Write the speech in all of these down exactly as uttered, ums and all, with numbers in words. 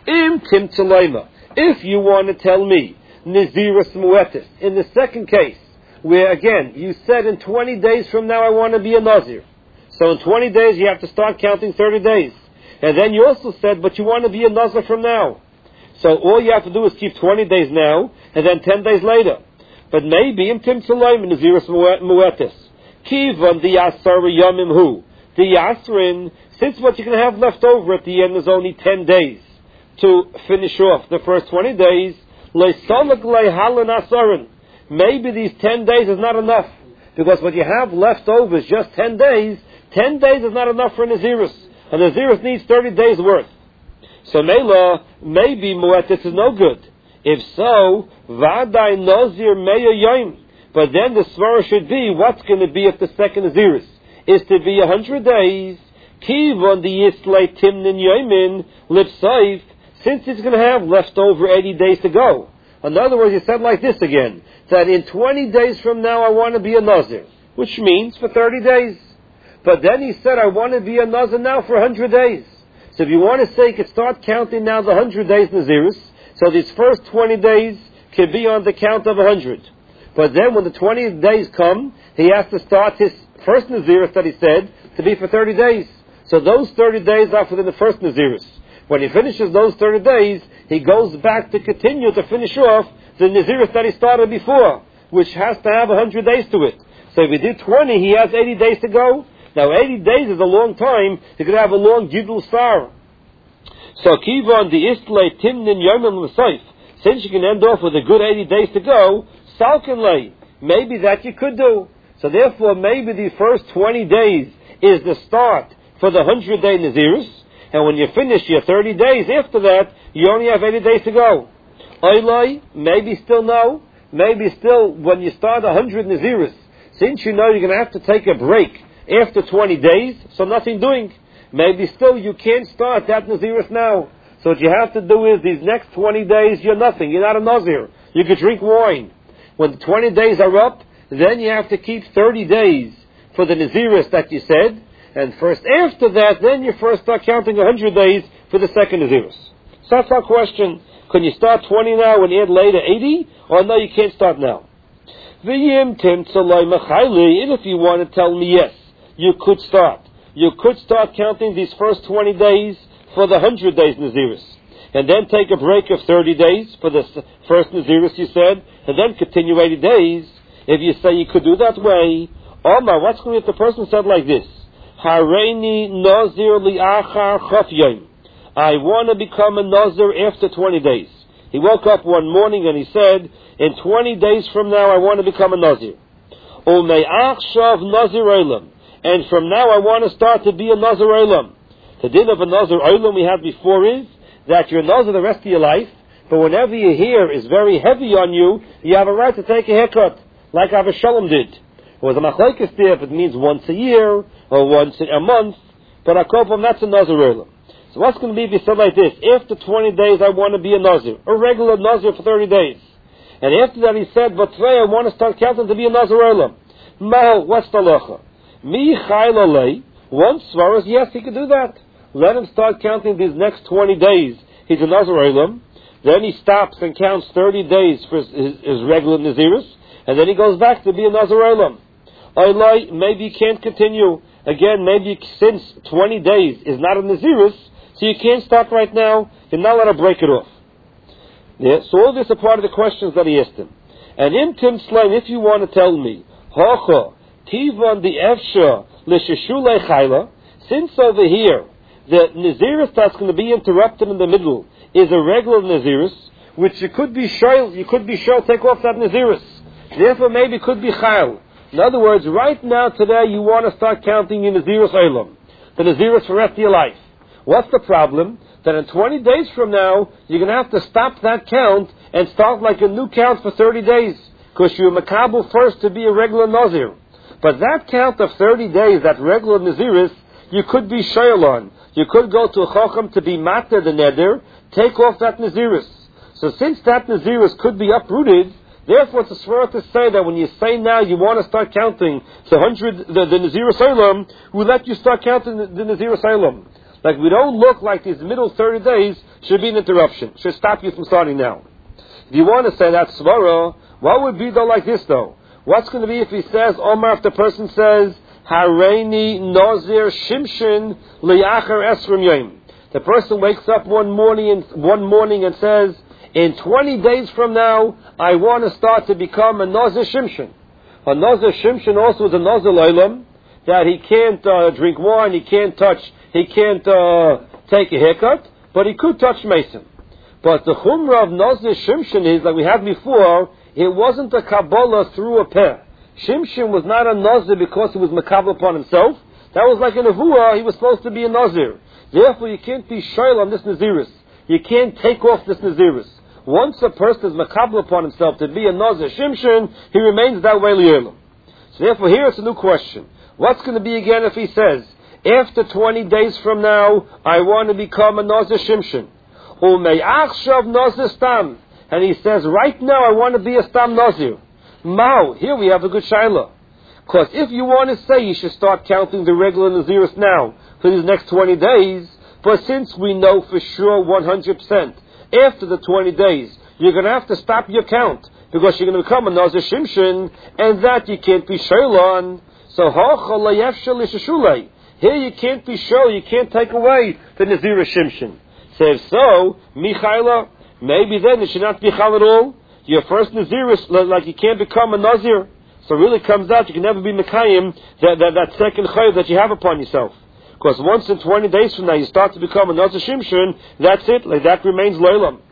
Im tim tzelaima. If you want to tell me, Naziris Muetis, in the second case, where again, you said in twenty days from now I want to be a Nazir. So in twenty days you have to start counting thirty days. And then you also said, but you want to be a Nazir from now. So all you have to do is keep twenty days now, and then ten days later. But maybe, Im tim tzelaima Naziris Muetis. Kivan the Yasar Yamim Hu. The Yasrin, since what you're going to have left over at the end is only ten days to finish off the first twenty days, maybe these ten days is not enough. Because what you have left over is just ten days. ten days is not enough for a Nazirus. A Nazirus needs thirty days worth. So Mela, maybe Muetis is no good. If so, Vadai Nazir Meya Yom. But then the svara should be, what's going to be at the second Nazirus? Is to be a hundred days. Kivon the Yislay Timnin Yomin Lipsaif, since it's going to have left over eighty days to go. In other words, he said like this again, that in twenty days from now I want to be a Nazir, which means for thirty days. But then he said I want to be a Nazir now for one hundred days. So if you want to say, you could start counting now the one hundred days Nazirus, so these first twenty days can be on the count of one hundred. But then when the twenty days come, he has to start his first Nazirus that he said to be for thirty days. So those thirty days are for the first Nazirus. When he finishes those thirty days, he goes back to continue to finish off the Nazirus that he started before, which has to have one hundred days to it. So if he did twenty, he has eighty days to go. Now eighty days is a long time. He could have a long Gidul Star. So Kivon the Istle Timnin Yomim L'Seif, since you can end off with a good eighty days to go, Salkinlay, maybe that you could do. So therefore, maybe the first twenty days is the start for the one hundred day Nazirus, and when you finish your thirty days after that, you only have eighty days to go. Oilai, maybe still no, maybe still when you start one hundred Nazirus, since you know you're going to have to take a break after twenty days, so nothing doing, maybe still you can't start that Nazirus now. So what you have to do is these next twenty days, you're nothing, you're not a Nazir. You could drink wine. When the twenty days are up, then you have to keep thirty days for the Nazirus that you said, and first after that, then you first start counting one hundred days for the second Nazirus. So that's our question. Can you start twenty now and add later eighty? Or no, you can't start now. V'yim tim tzaloi mechayli, and if you want to tell me yes, you could start. You could start counting these first twenty days for the one hundred days Nazirus. And then take a break of thirty days for the first Nazirus you said, and then continue eighty days. If you say you could do that way, Omar, what's going to be if the person said like this? Hareini Nazir li'achar chaf yom. I want to become a Nazir after twenty days. He woke up one morning and he said, in twenty days from now I want to become a Nazir. Ume'achshav Nazir Olam. And from now I want to start to be a Nazir Olam. The din of a Nazir Olam we had before is that you're a Nazir the rest of your life, but whenever your hair is very heavy on you, you have a right to take a haircut, like Avashalom did. It was a machlekes there if it means once a year or once a month, but I call them that's a Nazir Olam. So what's going to be if you said like this? After twenty days I want to be a Nazir, a regular Nazir for thirty days. And after that he said, but today I want to start counting to be a Nazir Olam. Mahal, what's the halacha? Mi chaylalei, one svaras, yes, he could do that. Let him start counting these next twenty days. He's a Nazir Olam. Then he stops and counts thirty days for his, his, his regular Nazirus. And then he goes back to be a Nazir Olam. Oilai, maybe you can't continue. Again, maybe since twenty days is not a Nazirus, so you can't start right now. You're not allowed to break it off. Yeah, so all this are part of the questions that he asked him. And in Tim Slain, if you want to tell me, Hocha, Tivon the Efsha, L'Sheshulei Chayla, since over here, the Nazirus that's going to be interrupted in the middle is a regular Nazirus, which you could be sure, you could be sure take off that Nazirus. Therefore, maybe it could be Chayl. In other words, right now, today, you want to start counting your Nazirus Olam, the Nazirus for the rest of your life. What's the problem? That in twenty days from now, you're going to have to stop that count and start like a new count for thirty days, because you're makabel first to be a regular Nazir. But that count of thirty days, that regular Nazirus, you could be shoyal on. You could go to a Chacham to be matter the neder, take off that Nazirus. So since that Nazirus could be uprooted, therefore it's a svara to say that when you say now you want to start counting the hundred, the, the Nazirus Olam, we let you start counting the, the Nazirus Olam. Like we don't look like these middle thirty days, should be an interruption. Should stop you from starting now. If you want to say that svara, what would be though like this though? What's going to be if he says, Omar, if the person says, Hareini Nazir Shimshin Liachar Esrim Yom. The person wakes up one morning and, one morning and says, in twenty days from now, I want to start to become a Nazir Shimshin. A Nazir Shimshin also is a Nazir Leilam, that he can't uh, drink wine, he can't touch, he can't uh, take a haircut, but he could touch Mason. But the Chumrah of Nazir Shimshin is, like we had before, it wasn't a Kabbalah through a pair. Shimshin was not a Nazir because he was makabel upon himself. That was like a Nevuah, he was supposed to be a Nazir. Therefore, you can't be shoyl on this Naziris. You can't take off this Naziris. Once a person is makabel upon himself to be a Nazir Shimshin, he remains that way li'elam. So therefore, here it's a new question. What's going to be again if he says, after twenty days from now, I want to become a Nazir Shimshin. U'me'achshav Nazir Stam. And he says, right now I want to be a Stam Nazir. Mao, here we have a good shaila. Because if you want to say you should start counting the regular Naziris now for these next twenty days, but since we know for sure one hundred percent, after the twenty days, you're going to have to stop your count, because you're going to become a Nazir Shimshin, and that you can't be shail on. So, here you can't be shail, you can't take away the Nazir Shimshin. So if so, Michaela, maybe then it should not be chal at all. Your first Nazir is like you can't become a Nazir. So it really comes out you can never be Mekayim, that, that, that second chayav that you have upon yourself. Because once in twenty days from now you start to become a Nazir Shimshin, that's it, like that remains Leilam.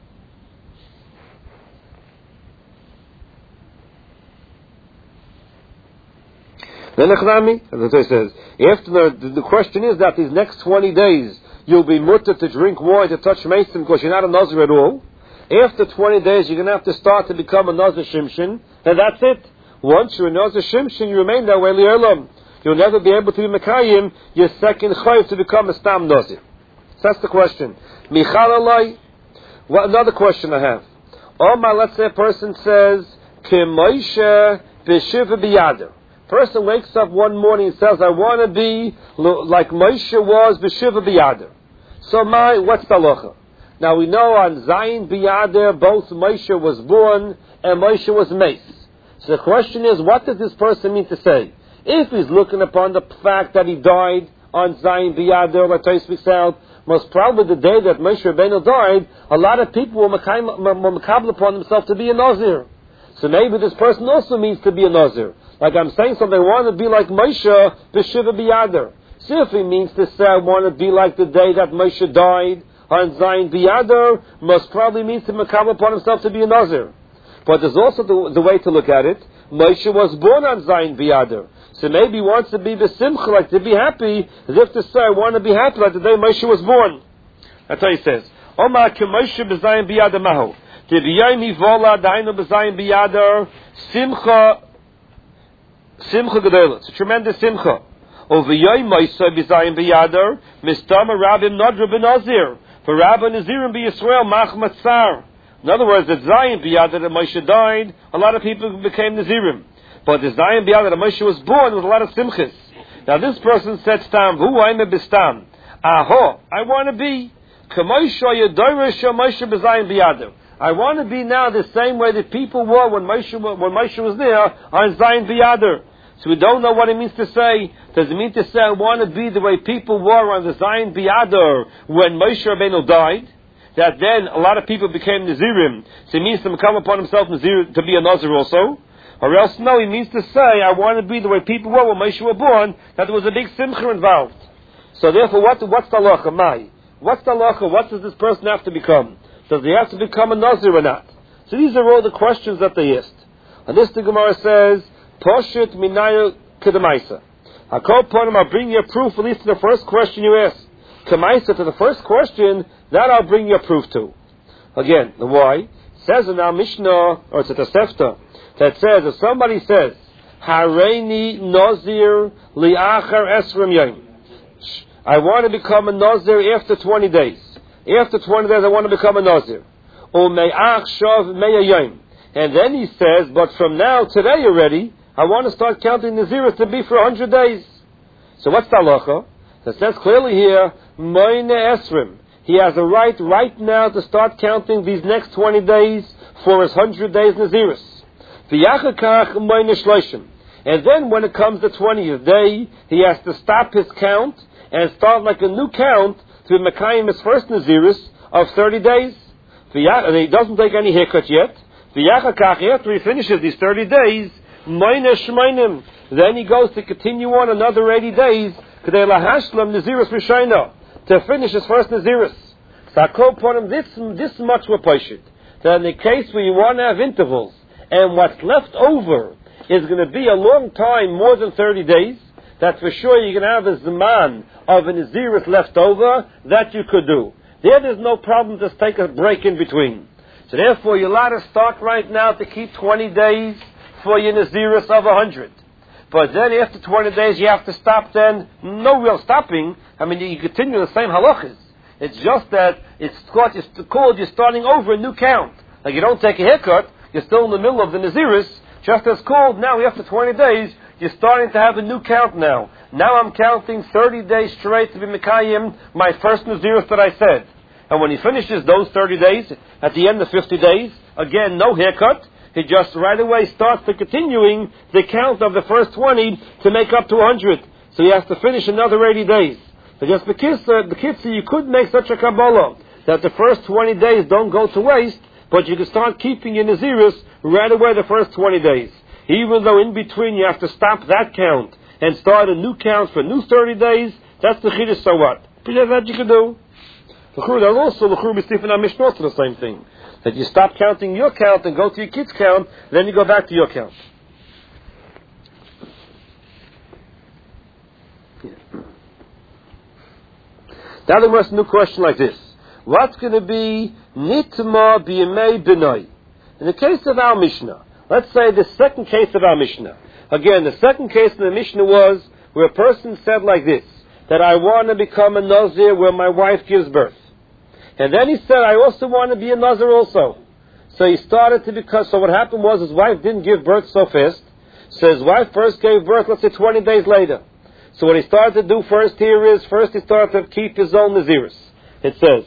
Then Echnami, as it says, after the, the question is that these next twenty days you'll be mutter to drink wine, to touch mason, because you're not a Nazir at all. After twenty days you're going to have to start to become a Nazir Shimshin, and that's it. Once you're a Nazir Shimshin, you remain that way li'elam. You'll never be able to be Mekayim your second chayav to become a Stam Nazir. So that's the question. Michal alai. What another question I have? Omar, let's say a person says, Ke Moshe b'shiva b'yada. Person wakes up one morning and says, I want to be like Moshe was b'shiva b'yada. So my, what's the halacha? Now we know on Zayin b'yada, both Moshe was born and Moshe was mace. So the question is, what does this person mean to say? If he's looking upon the fact that he died on Zayin b'yada, like Tais speaks out, most probably the day that Moshe Rabbeinu died, a lot of people were makabel upon themselves to be a Nazir. So maybe this person also means to be a Nazir. Like I'm saying something, I want to be like Moshe b'shiva b'yada. So if he means to say, I want to be like the day that Moshe died on Zayin b'yada, most probably means to makabel upon himself to be a Nazir. But there's also the, the way to look at it. Moshe was born on Zayin b'yada. So maybe he wants to be b'simcha, like to be happy, as if to say, I want to be happy like the day Moshe was born. That's how he says. Omar ke Moshe b'Zayin b'yada mahu. Tibiyayim hivola dainu b'Zayin b'yada simcha simcha gedolah. It's a tremendous simcha. Oviyayim Moshe b'Zayin b'yada mistama rabbim nodra b'nazir. For Rabbi Nazirim b'Yisrael machmat sar. In other words, the Zayin b'yada that Moshe died, a lot of people became Nazirim. But the Zayin b'yada that Moshe was born was a lot of simchas. Now this person said, "Stam, who I'm a bistam. Aho, I want to be Kamoshe Yadorish Moshe b'Zayin b'yada. I want to be now the same way that people were when Moshe when Moshe was there on Zayin b'yada." So we don't know what it means to say. Does it mean to say I want to be the way people were on the Zayin b'yada when Moshe Rabbeinu died? That then a lot of people became Nazirim. So it means to come upon himself Nazir, to be a Nazir also. Or else, no, he means to say, I want to be the way people were when Moshe was born, that there was a big simcha involved. So therefore, what, what's the halacha? Mai? What's the halacha? What does this person have to become? Does he have to become a Nazir or not? So these are all the questions that they asked. And this the Gemara says, Poshit minayu kedemaisa. I'll call upon him, I'll bring you a proof, at least to the first question you asked. Kemaisa, to the first question, that I'll bring you a proof to. Again, the why? It says in our Mishnah, or it's a Tosefta, that says, if somebody says, Hareini Nazir li'achar esrim yom. I want to become a Nazir after twenty days. After twenty days I want to become a Nazir. U'me'ach shav meya yom. And then he says, but from now, today already, I want to start counting Naziris to be for one hundred days. So what's the halacha? It says clearly here, Moine esrim. he has a right right now to start counting these next twenty days for his one hundred days Nazirus. And then when it comes to the twentieth day, he has to stop his count and start like a new count to Mekayim his first Nazirus of thirty days. And he doesn't take any haircut yet. After he finishes these thirty days, then he goes to continue on another eighty days to finish his first Nazirus. So I call upon him this, this much were Pashit. That in the case where you want to have intervals, and what's left over is going to be a long time, more than thirty days, that for sure you're going to have a Zaman of an Nazirus left over, that you could do. There, there's no problem to take a break in between. So therefore, you're allowed to start right now to keep twenty days for your Nazirus of one hundred. But then after twenty days, you have to stop then. No real stopping. I mean, you continue the same halachas. It's just that it's called, it's called you're starting over a new count. Like you don't take a haircut, you're still in the middle of the Nazirus. Just as called, now after twenty days, you're starting to have a new count now. Now I'm counting thirty days straight to be Mekayim, my first Nazirus that I said. And when he finishes those thirty days, at the end of fifty days, again, no haircut. He just right away starts to continuing the count of the first twenty to make up to one hundred. So he has to finish another eighty days. So just because the kitzur, you could make such a Kabbalah that the first twenty days don't go to waste, but you can start keeping your Nazirus right away the first twenty days. Even though in between you have to stop that count and start a new count for new thirty days, that's the chiddush, so what? But that you can do. There's also the Stephen Mishnah to the same thing. That you stop counting your count and go to your kids' count, then you go back to your count. Yeah. Now there was a new question like this. What's going to be Nitma B'yemei B'nai? In the case of our Mishnah, let's say the second case of our Mishnah. Again, the second case of the Mishnah was where a person said like this, that I want to become a Nazir where my wife gives birth. And then he said, I also want to be a Nazir also. So he started to become, so what happened was his wife didn't give birth so fast. So his wife first gave birth, let's say twenty days later. So what he started to do first here is, first he started to keep his own Nazirus. It says,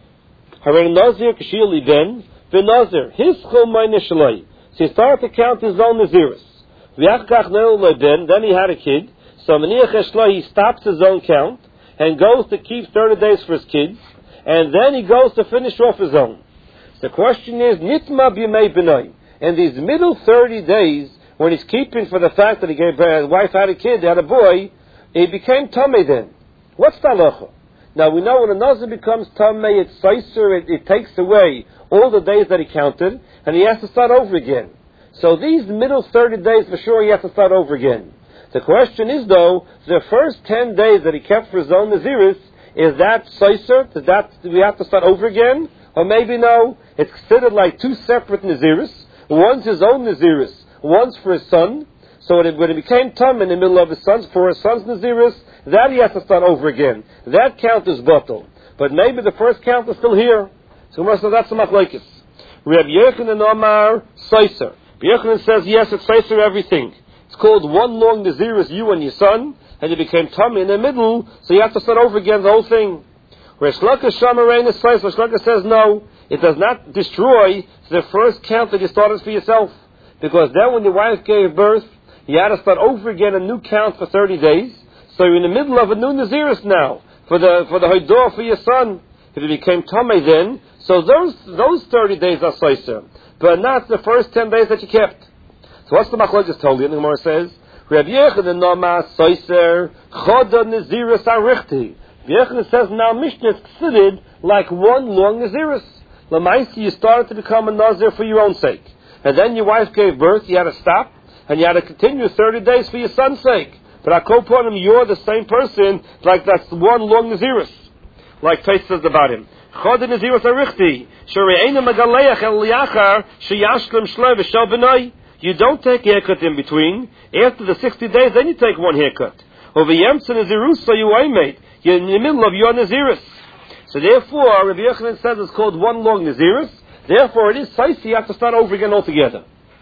Hare Nazir Kashili Ben, Ben Nazir, his chol meine shalai. So he started to count his own Nazirus. V'achkach ne'olai Ben, then he had a kid. So Maniach Eshlai, he stops his own count and goes to keep thirty days for his kids. And then he goes to finish off his own. The question is, Nitma B'yemei B'nai. In these middle thirty days, when he's keeping for the fact that he gave, uh, his wife had a kid, they had a boy, he became Tamei then. What's the halacha? Now we know when a Nazir becomes Tamei, it's Saiser, it, it takes away all the days that he counted, and he has to start over again. So these middle thirty days, for sure, he has to start over again. The question is, though, the first ten days that he kept for his own Nazirus, is that Saiser? Does that, do we have to start over again? Or maybe no, it's considered like two separate Nazirus. One's his own Nazirus, one's for his son. So when it, when it became Tam in the middle of his son's, for his son's Nazirus, that he has to start over again. That count is bottled. But maybe the first count is still here. So that's the machlokes. Reb Yochanan Omar Saiser. Yochanan says, yes, it's Saiser everything. It's called one long Nazirus, you and your son, and you became tummy in the middle, so you have to start over again the whole thing. Where Shlaka Shamarein is Saiser, Shlaka says no, it does not destroy the first count that you started for yourself. Because then when your wife gave birth, you had to start over again a new count for thirty days, so you're in the middle of a new Nazirus now, for the for the Haidor for your son. If it became tummy then, so those those thirty days are Saiser, but not the first ten days that you kept. So what's the machlokes told you? The Gemara says, Rabbi Yochanan Nama Saiser Choda Nazirus Arichti. Rabbi Yochanan says now Mishnah is considered like one long Nazirus. Lamaisi, you started to become a Nazir for your own sake, and then your wife gave birth. You had to stop, and you had to continue thirty days for your son's sake. But I call upon him, you're the same person, like that's one long Nazirus. Like Tais says about him. Choda Nazirus Arichti. Shere'ena Megaleach El Liachar Sheyashlim Shlei V'Shel B'nai. You don't take a haircut in between. After the sixty days, then you take one haircut. Over Yemtza Nazirus, so you mate. You're in the middle of your Nazirus. So therefore, Rabbi Yochanan says it's called one long Nazirus. Therefore, it is Saisi, you have to start over again altogether.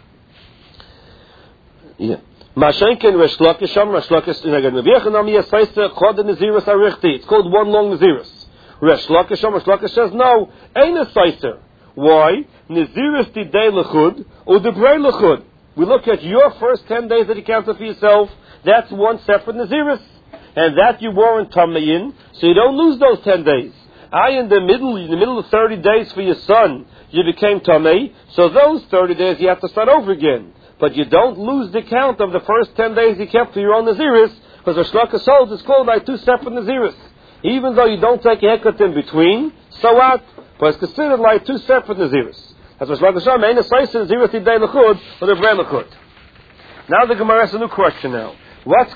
Yeah. Mashenken Resh Lakish, Resh Lakish, Rabbi Yochanan Saisi, called the Nazirus Arichti. It's called one long Nazirus. Resh Lakish, Resh Lakish says, no, ain't a Seiser. Why? Naziris Didei Lechud, Udebrei Lechud. We look at your first ten days that you counted for yourself, that's one separate Naziris. And that you weren't Tamayin, so you don't lose those ten days. I, in the middle, in the middle of thirty days for your son, you became Tamei, so those thirty days you have to start over again. But you don't lose the count of the first ten days you kept for your own Naziris, because Resh Lakish holds is called by two separate Naziris. Even though you don't take a haircut in between, so what? But it's considered like two separate Naziris. That's Resh Lakish says, ain't a Seiser Naziris Tidei Lechud, or the Brei Lechud. Now the Gemara has a new question now. What's